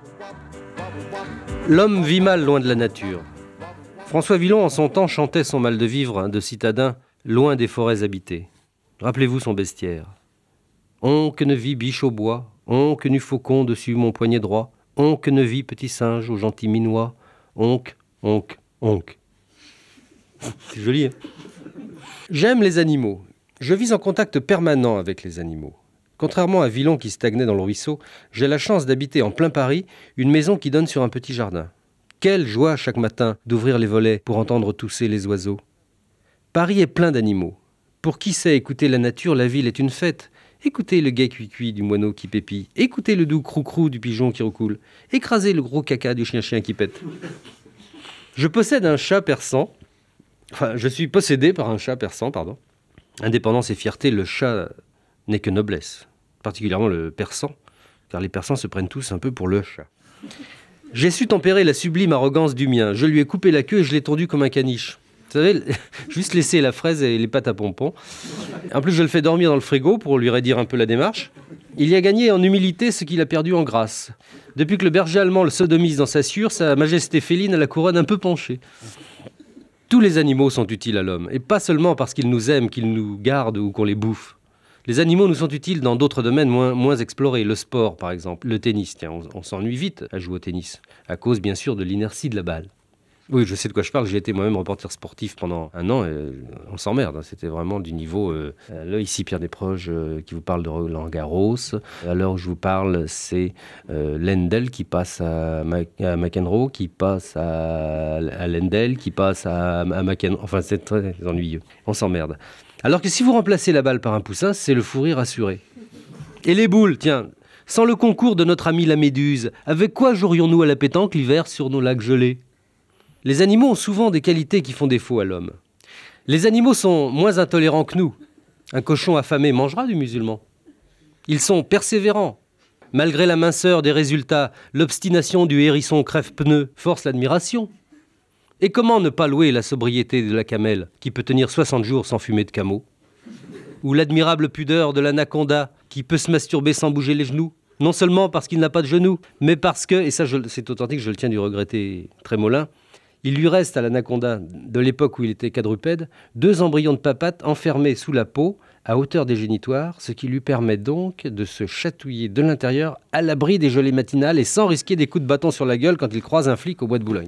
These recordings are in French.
L'homme vit mal loin de la nature. François Villon, en son temps, chantait son mal de vivre de citadin loin des forêts habitées. Rappelez-vous son bestiaire. On que ne vit biche au bois, on que nu faucon dessus mon poignet droit, on que ne vit petit singe au gentil minois, onc. C'est joli, hein? J'aime les animaux. Je vis en contact permanent avec les animaux. Contrairement à Villon qui stagnait dans le ruisseau, j'ai la chance d'habiter en plein Paris une maison qui donne sur un petit jardin. Quelle joie chaque matin d'ouvrir les volets pour entendre tousser les oiseaux. Paris est plein d'animaux. Pour qui sait écouter la nature, la ville est une fête. Écoutez le gai cuit-cuit du moineau qui pépille. Écoutez le doux crou-crou du pigeon qui recoule. Écrasez le gros caca du chien-chien qui pète. Je possède un chat persan. Enfin, je suis possédé par un chat persan, pardon. Indépendance et fierté, le chat n'est que noblesse. Particulièrement le persan, car les persans se prennent tous un peu pour le chat. J'ai su tempérer la sublime arrogance du mien. Je lui ai coupé la queue et je l'ai tondu comme un caniche. Vous savez, juste laisser la fraise et les pâtes à pompons. En plus, je le fais dormir dans le frigo pour lui raidir un peu la démarche. Il y a gagné en humilité ce qu'il a perdu en grâce. Depuis que le berger allemand le sodomise dans sa sûre, sa majesté féline a la couronne un peu penchée. Tous les animaux sont utiles à l'homme, et pas seulement parce qu'ils nous aiment, qu'ils nous gardent ou qu'on les bouffe. Les animaux nous sont utiles dans d'autres domaines moins explorés. Le sport, par exemple. Le tennis, tiens, on s'ennuie vite à jouer au tennis, à cause, bien sûr, de l'inertie de la balle. Oui, je sais de quoi je parle. J'ai été moi-même reporter sportif pendant un an. Et on s'emmerde. Hein. C'était vraiment du niveau... là, ici, Pierre Desproges qui vous parle de Roland-Garros. À l'heure où je vous parle, c'est Lendl qui passe à McEnroe, qui passe à Lendl, qui passe à McEnroe. Enfin, c'est très ennuyeux. On s'emmerde. Alors que si vous remplacez la balle par un poussin, c'est le fou rire assuré. Et les boules, tiens, sans le concours de notre ami la méduse, avec quoi jouerions-nous à la pétanque l'hiver sur nos lacs gelés ? Les animaux ont souvent des qualités qui font défaut à l'homme. Les animaux sont moins intolérants que nous. Un cochon affamé mangera du musulman. Ils sont persévérants. Malgré la minceur des résultats, l'obstination du hérisson crève-pneu force l'admiration. Et comment ne pas louer la sobriété de la camelle, qui peut tenir 60 jours sans fumer de cameau ? Ou l'admirable pudeur de l'anaconda, qui peut se masturber sans bouger les genoux ? Non seulement parce qu'il n'a pas de genoux, mais parce que, et ça c'est authentique, je le tiens du regretté Trémolin, il lui reste à l'anaconda, de l'époque où il était quadrupède, 2 embryons de papates enfermés sous la peau, à hauteur des génitoires, ce qui lui permet donc de se chatouiller de l'intérieur à l'abri des gelées matinales et sans risquer des coups de bâton sur la gueule quand il croise un flic au bois de Boulogne.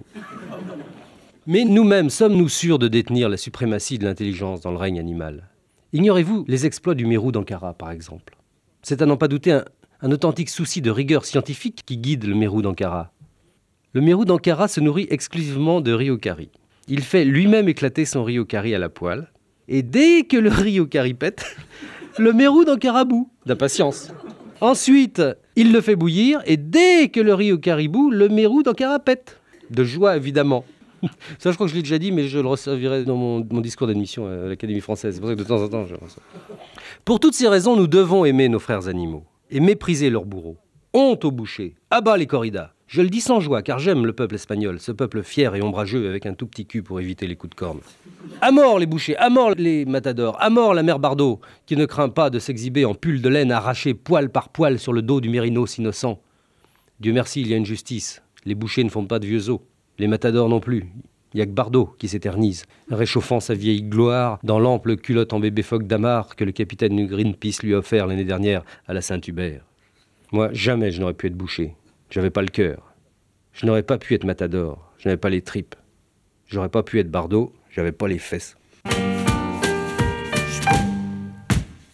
Mais nous-mêmes, sommes-nous sûrs de détenir la suprématie de l'intelligence dans le règne animal ? Ignorez-vous les exploits du mérou d'Ankara, par exemple ? C'est à n'en pas douter un authentique souci de rigueur scientifique qui guide le mérou d'Ankara. Le mérou d'Ankara se nourrit exclusivement de riz au curry. Il fait lui-même éclater son riz au curry à la poêle. Et dès que le riz au curry pète, le mérou d'Ankara bout, d'impatience. Ensuite, il le fait bouillir. Et dès que le riz au curry bout, le mérou d'Ankara pète. De joie, évidemment. Ça, je crois que je l'ai déjà dit, mais je le resservirai dans mon discours d'admission à l'Académie française. C'est pour ça que de temps en temps, je ressors. Pour toutes ces raisons, nous devons aimer nos frères animaux et mépriser leurs bourreaux. Honte aux bouchers, à bas les corridas. Je le dis sans joie, car j'aime le peuple espagnol, ce peuple fier et ombrageux avec un tout petit cul pour éviter les coups de corne. À mort les bouchers, à mort les matadors, à mort la mère Bardot, qui ne craint pas de s'exhiber en pull de laine arraché poil par poil sur le dos du mérinos innocent. Dieu merci, il y a une justice. Les bouchers ne font pas de vieux os. Les matadors non plus. Il n'y a que Bardot qui s'éternise, réchauffant sa vieille gloire dans l'ample culotte en bébé phoque d'Amar que le capitaine du Greenpeace lui a offert l'année dernière à la Saint-Hubert. Moi, jamais je n'aurais pu être boucher. J'avais pas le cœur. Je n'aurais pas pu être matador. Je n'avais pas les tripes. J'aurais pas pu être Bardot. J'avais pas les fesses.